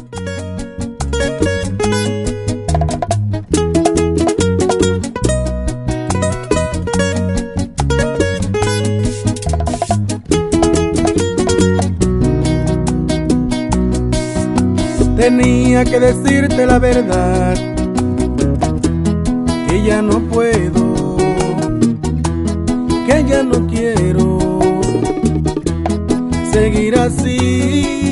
Tenía que decirte la verdad, que ya no puedo, que ya no quiero seguir así.